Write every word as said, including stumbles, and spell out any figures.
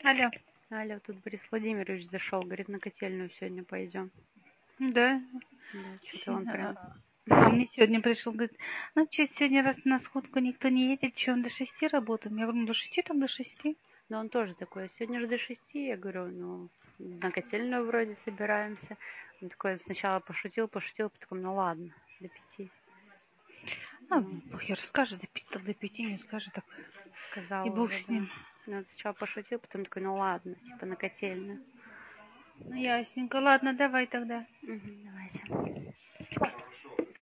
Алло. Алло, тут Борис Владимирович зашел, говорит, на котельную сегодня пойдем. Да. Да, что-то он прям... А мне сегодня пришел, говорит, ну что, сегодня раз на сходку никто не едет, что, до шести работаем? Я говорю, ну, до шести, так до шести. Но он тоже такой, сегодня же до шести, я говорю, ну, на котельную вроде собираемся. Он такой сначала пошутил, пошутил, потом, ну ладно, до пяти. А, Ну, похер, скажет до пяти, так до пяти, не скажет, так сказал и бог уже, с да. ним. Ну, он сначала пошутил, потом такой, ну ладно, типа на котельную. Ну, ясненько, ладно, давай тогда. Угу, давайте.